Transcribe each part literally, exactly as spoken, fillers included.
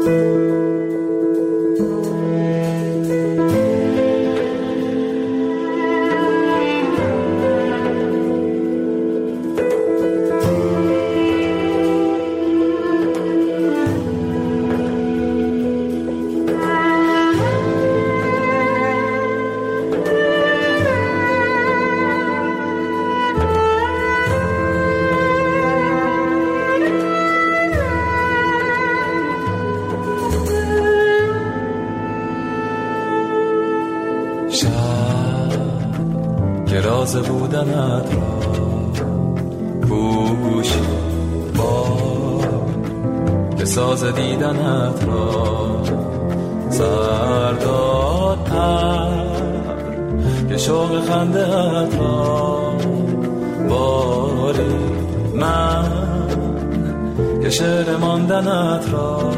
راز بودنت را پوشی باد که ساز دیدنت را سرداد پر که شوق خنده‌ات را باری من که شعر ماندنت را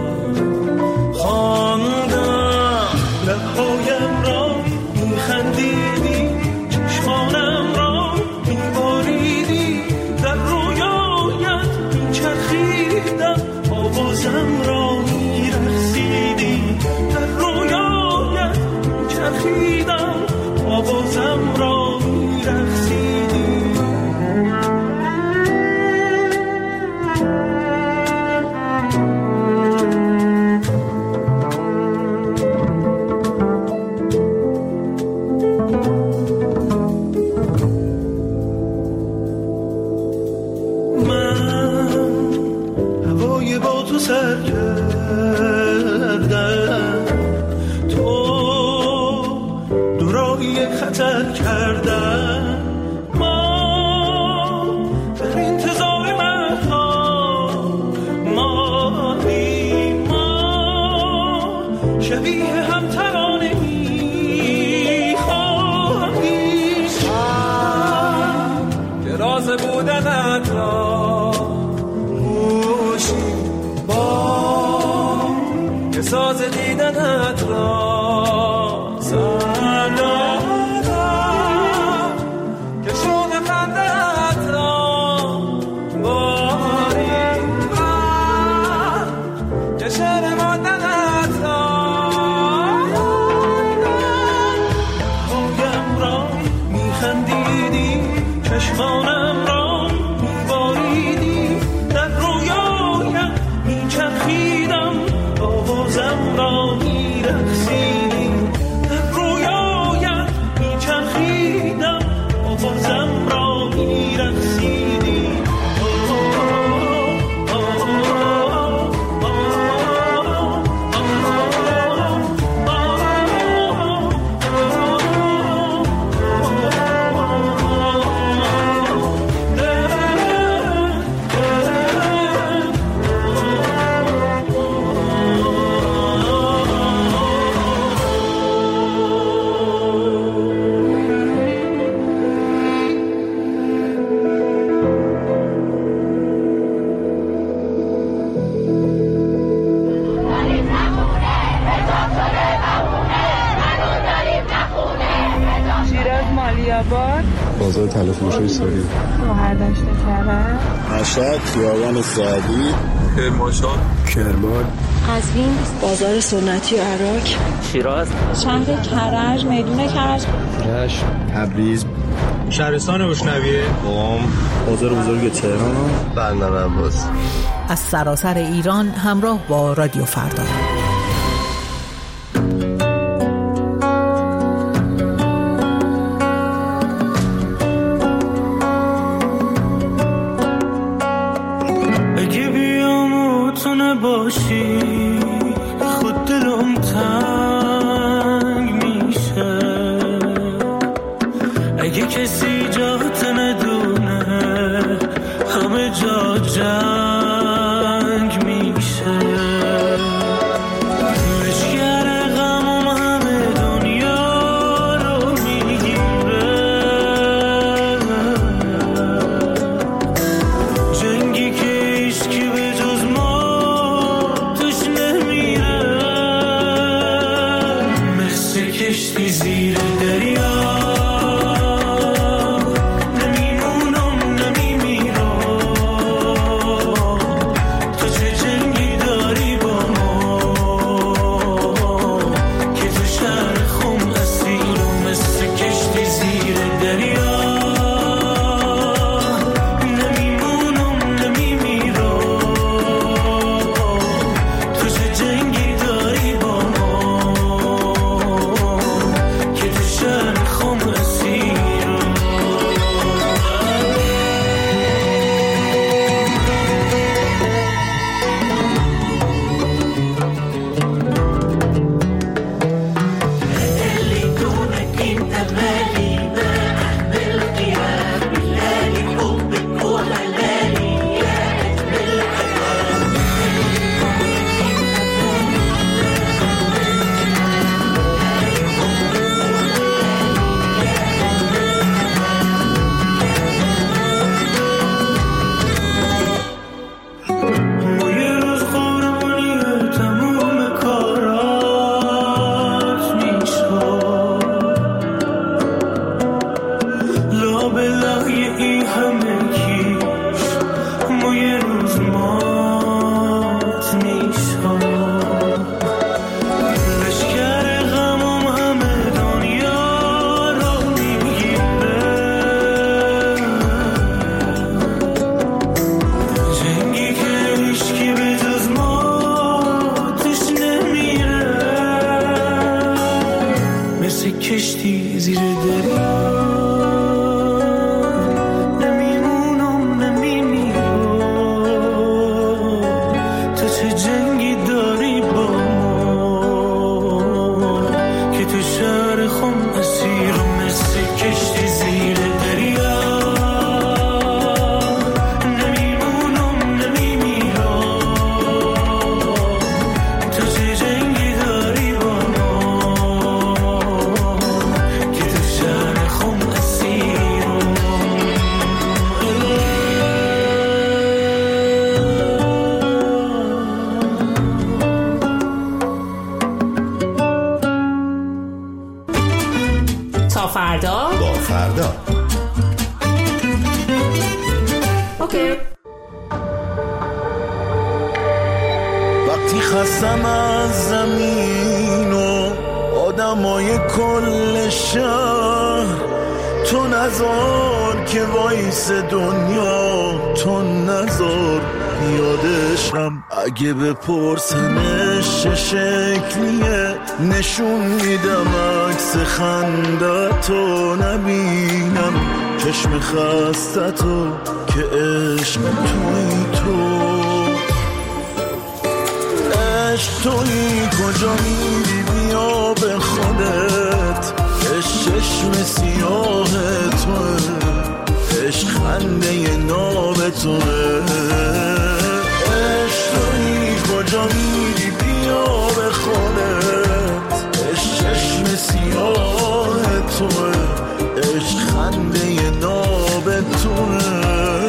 خواندم لب‌هایم را می‌خندیدی چشمانم را می‌باریدی در رویایت می‌چرخیدم آوازم را می‌رقصیدی در رویایت می‌چرخیدم آوازم را می‌رقصیدی سر کردم تو دورایی خطر کردم ما در انتظار مردها مادیم ما شبیه هم ترانه می خواهیم که راز بودنت را پوشیم که ساز دیدنت را سردادم که شوق خنده‌ات را باری من که شعر ماندنت را پایم را میخندیدی چشمانم را میباریدی در رویایم میچرخیدم آوازم را میرقصیدی در رویایت میچرخیدم آوازم را میرقصیدی بازار تلفروشی ساری مهردشت کرد مشهد خیابان سعدی کرمانشاه کرمان قزوین بازار سنتی و عراق شیراز شهر کرج میدون کرج رشت تبریز شهرستان بشنویه قم بازار بزرگ تهران بندر عباس از سراسر ایران همراه با رادیو فردا. باشی خود دلم تنگ میشه اگه کسی جات ندونه همه جا جنگ میشه مشگر غمم همه دنیا رو میگیره جنگی که عشقی به جز ما کشتی زیر دریا نمیمونم نمیمیرم تو چه جنگی داری با ما فردا. اوکی. وقتی خستم از زمین و آدمای کل شهر، تو نذار که وایس دنیا، تو نذار یادشم. اگه بپرسنش چه شکلیه، نشون میدم عکس خندتو. نبینم چشم خستتو که عشق توی تو. عشق توی کجا میری بیا به خودت. عشق چشم سیاه توه، عشق خنده ناب توه. عشق توی کجا میری بیا به خودت. عشق چشم سیاه توه، عشق خنده ناب توه.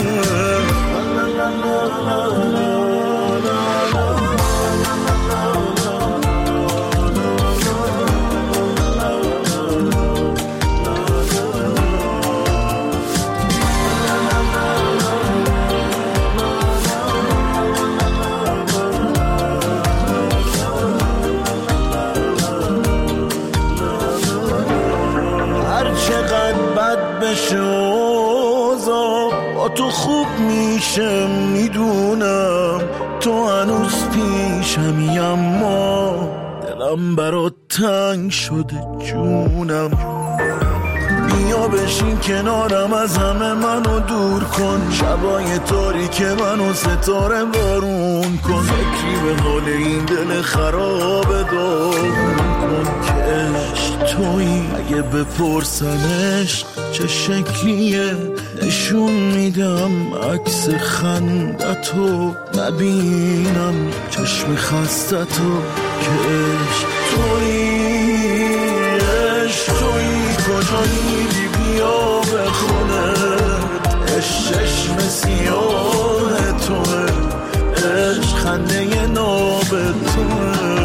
با تو خوب میشه میدونم، تو هنوز پیشمی اما دلم برات تنگ شده جونم. بیا بشین کنارم از همه منو دور کن، شبای تاریک منو ستاره بارون کن. فکری به حال این دل خراب داغون کن که عشق تویی. اگه بپرسنش چه شکلیه، نشون میدم عکس خندتو. نبینم چشم خستتو که عشق تویی. عشق تویی کجا میری بیا به خودت. عشق چشم سیاه توه، عشق خنده ناب توه.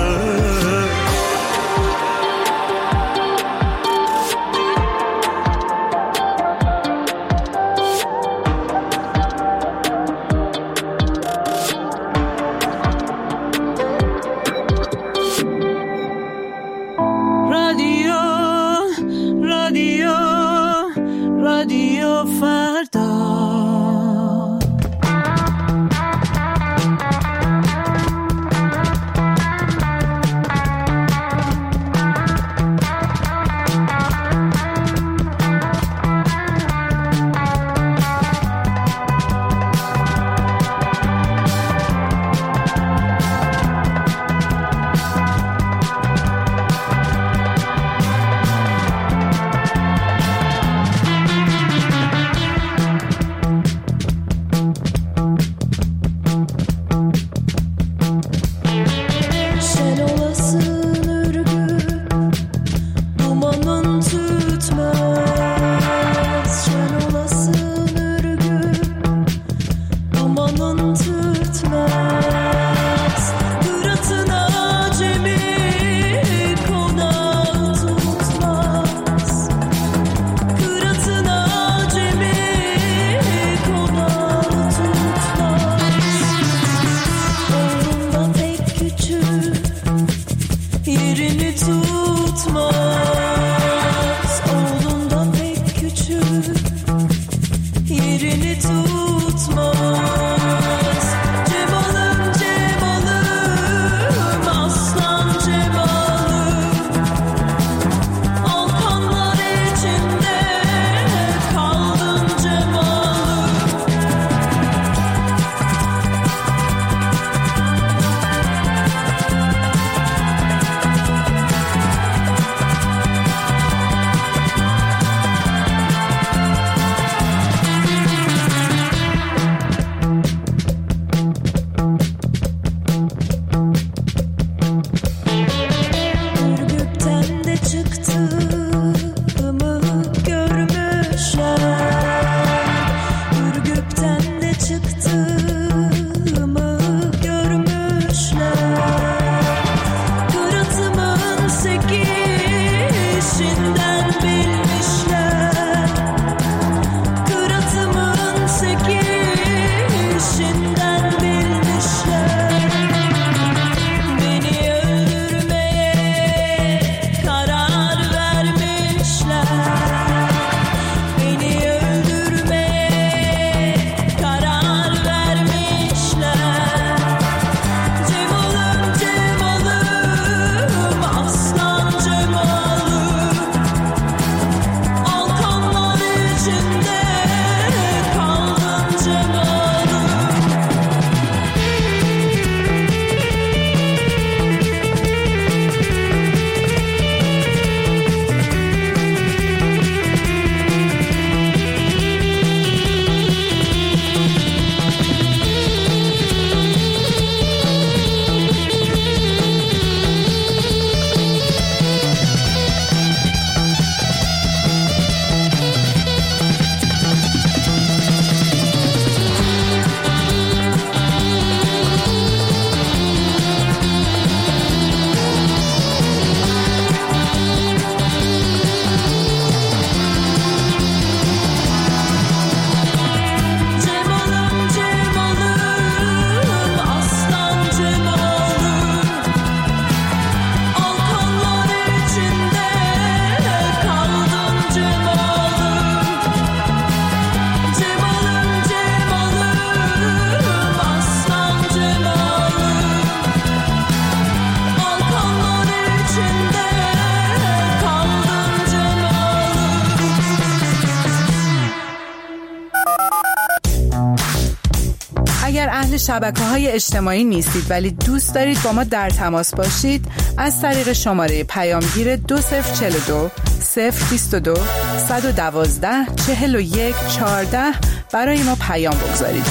شبکه‌های اجتماعی نیستید ولی دوست دارید با ما در تماس باشید، از طریق شماره پیامگیر دو صفر چهل و دو صفر بیست و دو صد و دوازده چهل و یک چهارده برای ما پیام بگذارید.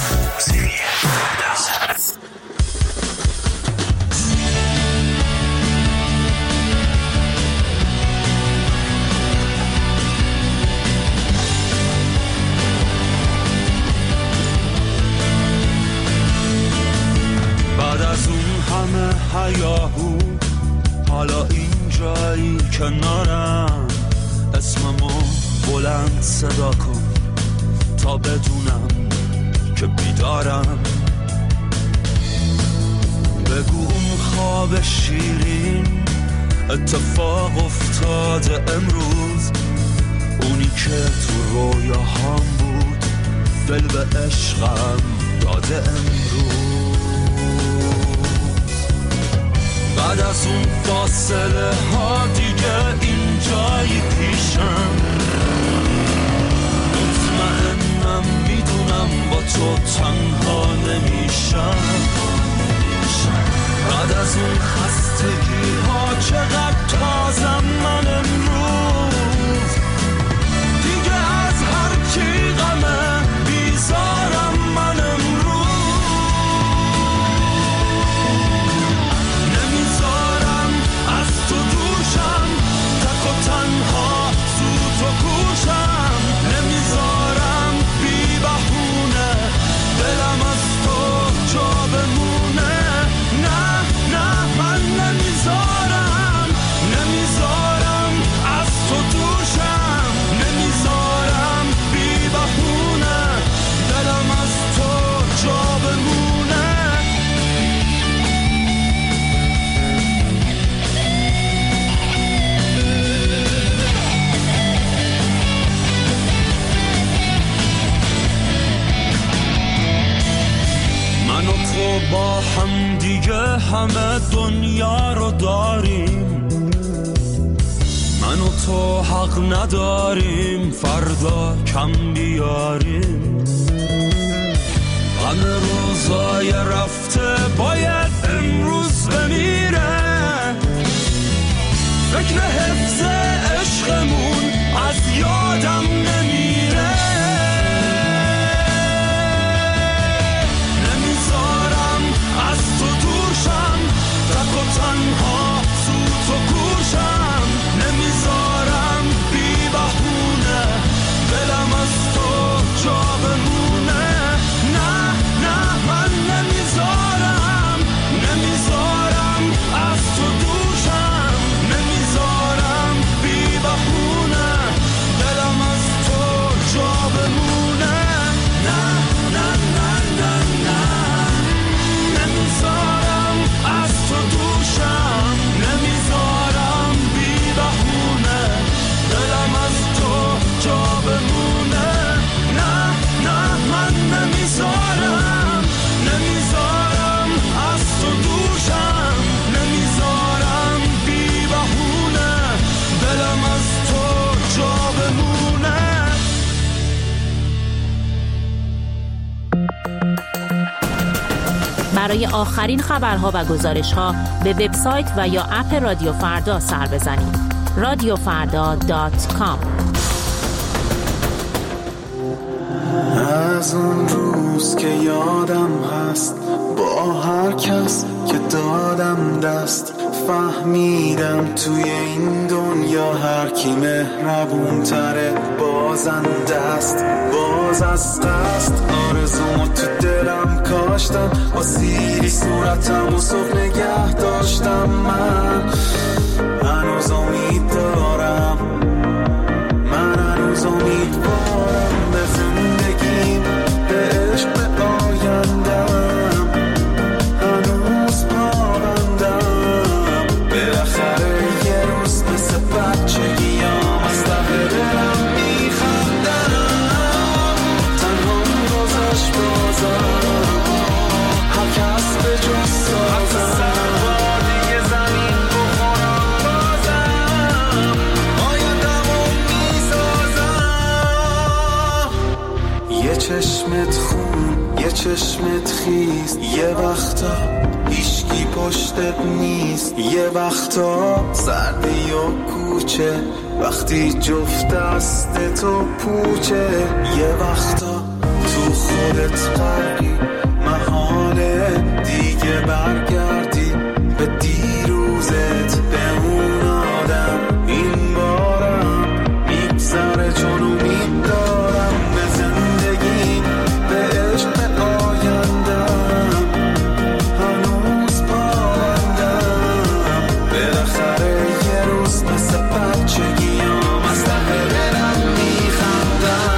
بعد از اون همه هیاهو حالا این جایی کنارم، اسممو بلند صدا کن تا بدونم که بیدارم. بگو اون خواب شیرین اتفاق افتاده امروز، اونی که تو رویاهام بود دل به عشقم داده امروز. بعد از اون فاصله ها دیگه این جایی پیشم، مطمئنم میدونم با تو تنها نمیشم. بعد از اون خستگی ها چقدر تازم من امروز، دیگه از هر کی غمه بیزارم من امروز. نمیذارم از تو دوشم، تک و تنها سوت و کوشم. نمیذارم بی بهونه دلم از تو جا بمونه. نه نه من نمیذارم، نمیذارم از تو دوشم. نمیذارم بی بهونه دلم از تو جا بمونه. من و تو با هم دیگه همه دنیا رو داریم، من و تو حق نداریم فردا کم بیاریم. همه روزای رفته باید امروز بمیره، فکر حفظ عشقمون از یادم نمیره. نمیذارم از تو دوشم، تک و تنها سوت و کوشم. نمیذارم بی بهونه دلم از تو جا بمونه. نه نه من نمیذارم، نمیذارم از تو دوشم. نمیذارم بی بهونه دلم از تو جا بمونه. نه نه نه نه نه نمیذارم از تو دوشم. نمیذارم بی بهونه دلم از تو جا بمونه. نه نه من نمیذارم، نمیذارم از تو دوشم. نمیذارم بی بهونه دلم از تو جا بمونه. برای آخرین خبرها و گزارش‌ها به وبسایت و یا اپ رادیو فردا سر بزنید. رادیو فردا دات کام. از اون روز که یادم هست با هر کس که دادم دست، فهمیدم توی این دنیا هر کی مهربون تره بازنده است. باز از قصد آرزومو تو دلم کاشتم، با سیری صورتم و صبح نگه داشتم. من هنوز امید دارم، من هنوز امیدوارم به زندگیم، به عشق، به آیندم. هنوز پابندم، بالاخره یه روز مثل بچگیام از ته دلم میخندم. تنها گذشت بازم، هر کس به جز سازم. چشمت خیست، یه وقتا هیچکی پشتت نیست، یه وقتا سردی و کوچه وقتی جفت دست تو پوچه، یه وقتا تو خودت غرقی محاله دیگه برگردی به دیروزت، به اون آدم این بارم میگذره چون امید دارم به زندگی، به عشق آیندم هنوز پایندم، بالاخره یه روز مثل بچگیام از ته دلم میخندم.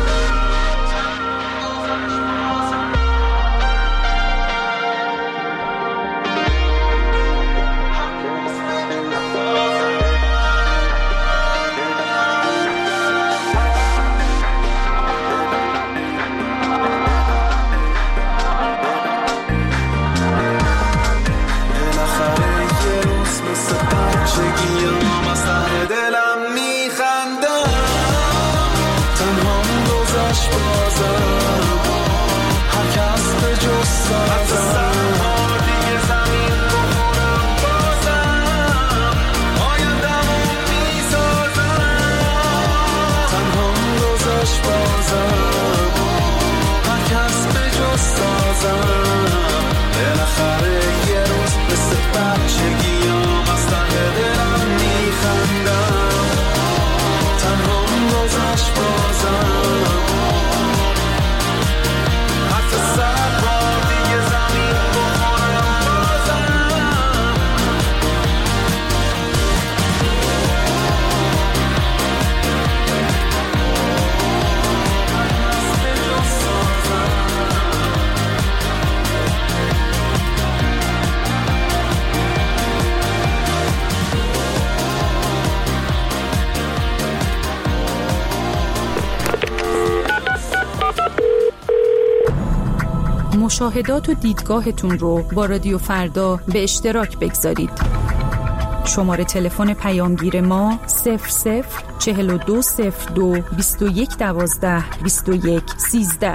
مشاهدات و دیدگاهتون رو با رادیو فردا به اشتراک بگذارید. شماره تلفن پیامگیر ما صفر صفر چهل و دو صفر دو بیست و یک دوازده بیست و یک سیزده.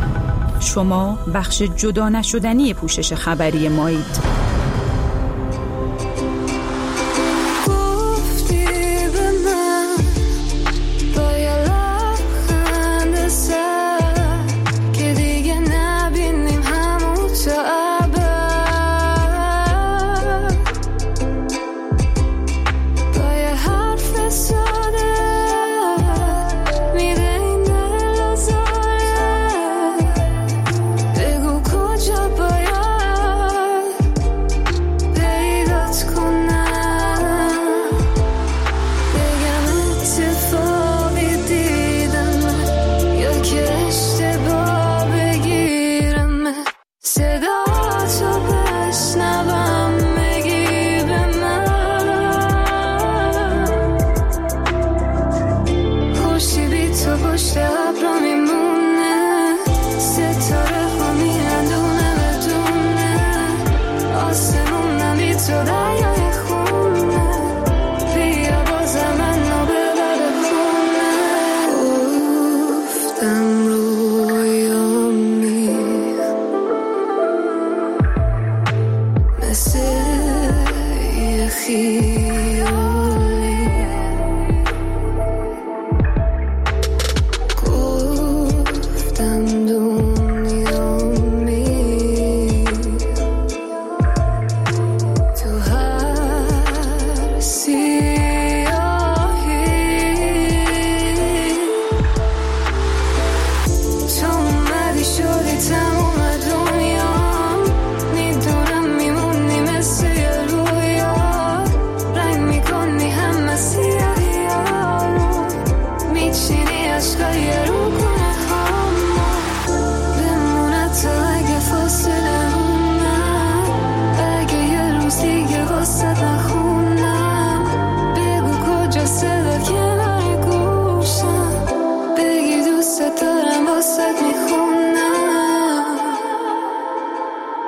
شما بخش جدا نشدنی پوشش خبری مایید.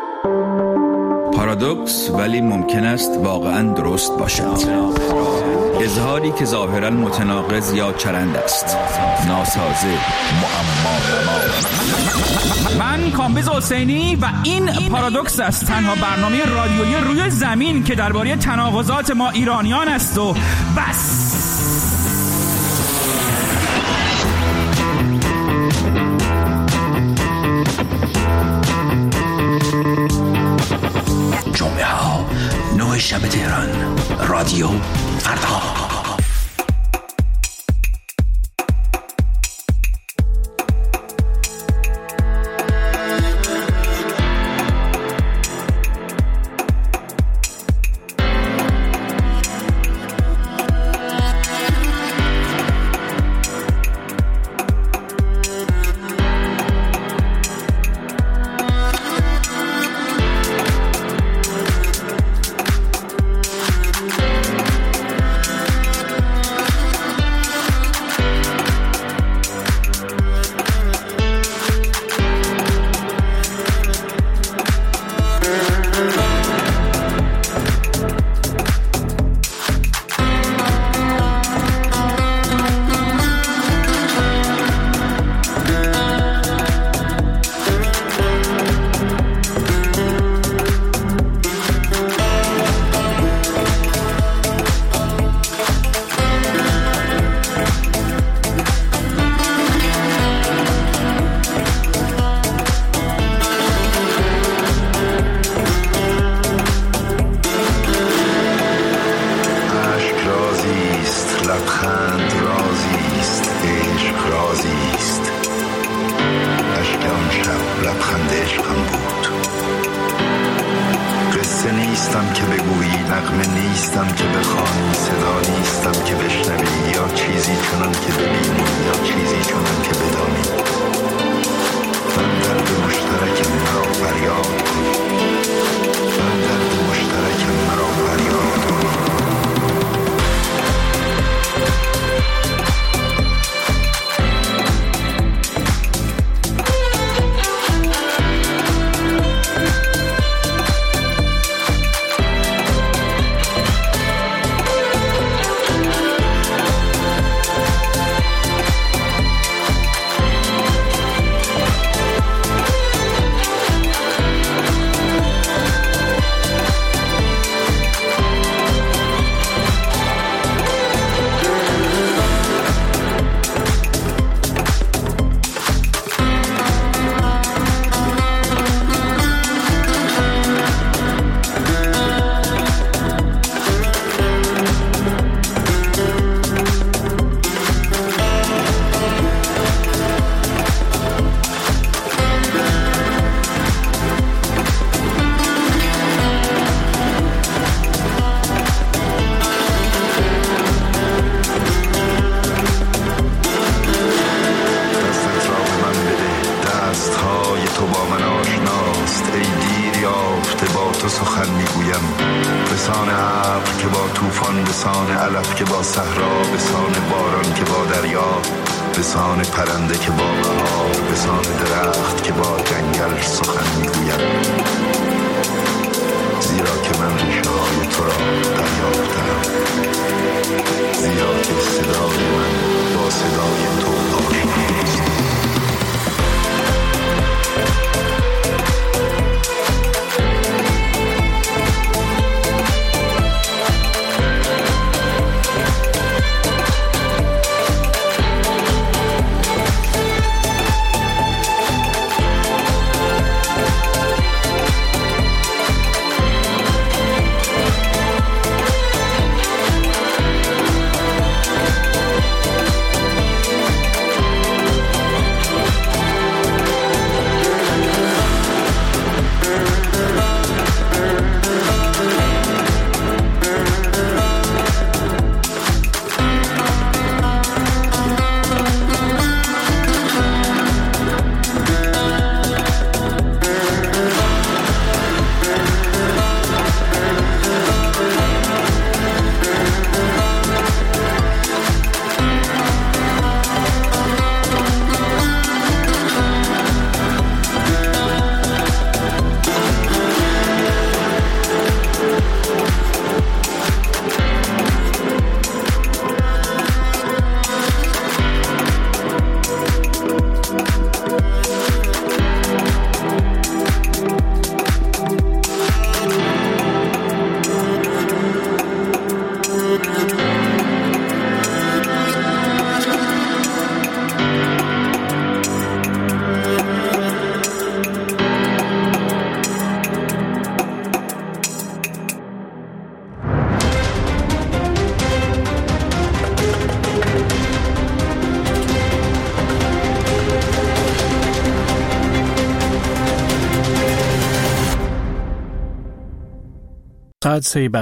پارادوکس ولی ممکن است واقعا درست باشد. اظهاری که ظاهراً متناقض یا چرند است، ناسازه، معما. من کامبیز حسینی و این پارادوکس است، تنها برنامه رادیویی روی زمین که درباره تناقضات ما ایرانیان است و بس. جمعه ها نه شب تهران، رادیو فردا. God save